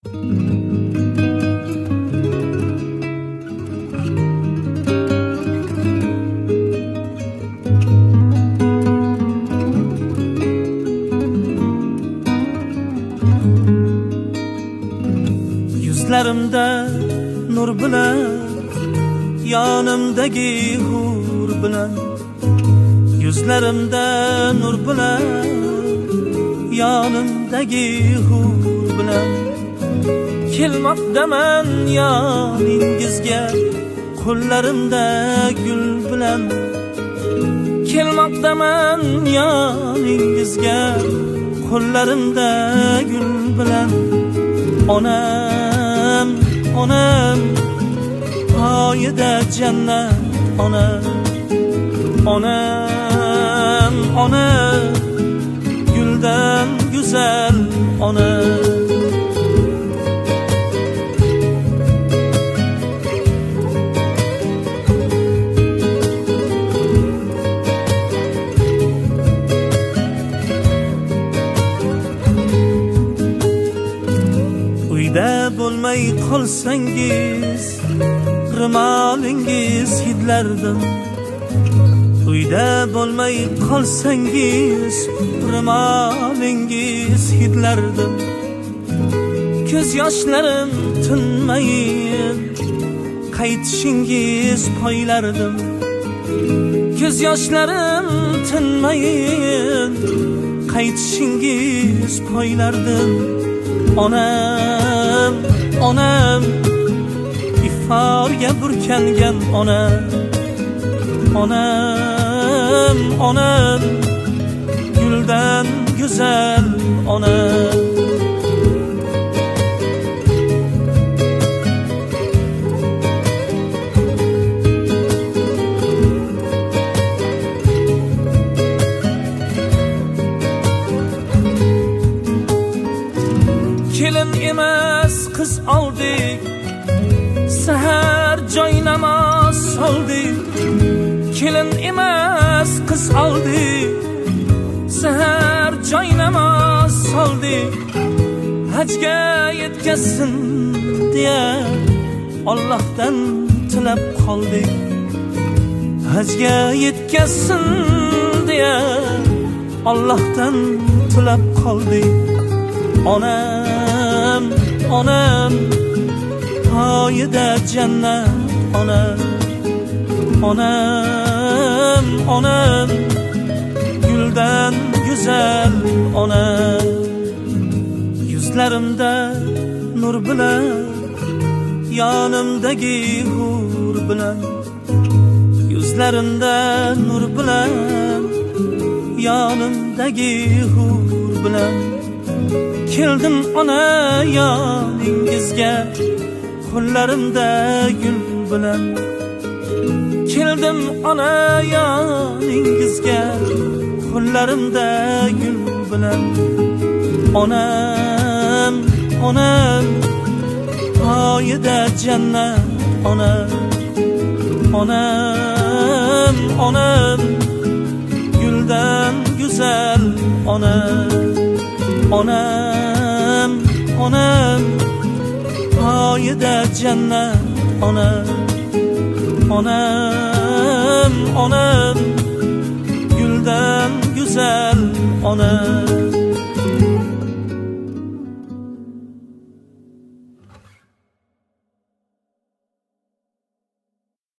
Yuzlarimda nur bilan, yonimdagi hur bilan. Yuzlarimda nur bilan, yonimdagi hur bilan. Kelmoqdaman yoningizga, qo'llarimda gul bilan. Kelmoqdaman yoningizga, qo'llarimda gul bilan. Onam, onam, poyida jannat onam. Onam, onam, guldan güzel onam. Uyda bo'lmay qolsangiz, ro'molingiz hidlardim. Uyda bo'lmay qolsangiz, ro'molingiz hidlardim. Ko'z yoshlarim tinmayin, qaytishingiz poylardim. Ko'z yoshlarim tinmayin, qaytishingiz poylardim. Onam, onam, iforga burkangan onam. Onam, onam, guldan güzel onam. Kelin emas qiz oldik, sahar joy namoz soldik. Kelin emas qiz oldik, sahar joy namoz soldik. Hajga yetkazsin diye Allohdan tilab qoldik. Hajga yetkazsin diye Allohdan tilab qoldik. Onam, onam, poyida jannat onam. Onam, onam, guldan güzel onam. Yuzlarimda nur bilan, yonimdagi hur bilan. Yuzlarimda nur bilan, yonimdagi hur bilan. Keldim ona yoningizga, qo'llarimda gul bilan. Keldim ona yoningizga, qo'llarimda gul bilan. Onam, onam, poyida jannat onam. Onam, onam, guldan güzel onam. Onam, onam, poyida jannat onam. Onam, onam, guldan güzel onam.